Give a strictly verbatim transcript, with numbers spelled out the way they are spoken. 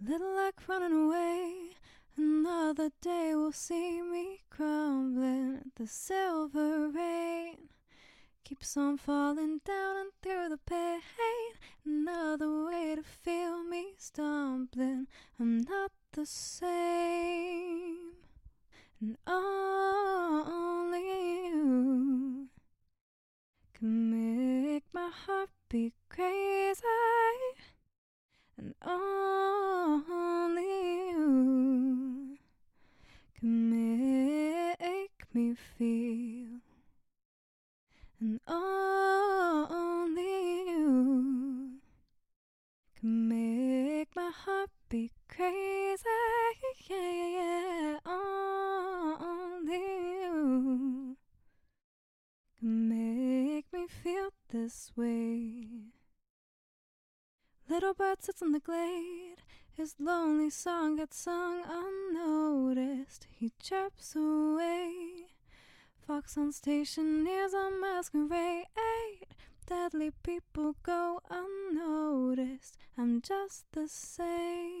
little like running away. Another day will see me crumbling. The silver rain keeps on falling down and through the pain. Another way to feel me stumbling. I'm not the same, and only you can make my heart beat crazy, and only you can make me feel, and only you can make my heart beat crazy. Yeah, yeah, yeah. Only you can make me feel this way. Little bird sits in the glade, his lonely song gets sung unnoticed. He chirps away. Fox on station nears a masquerade. Deadly people go unnoticed. I'm just the same.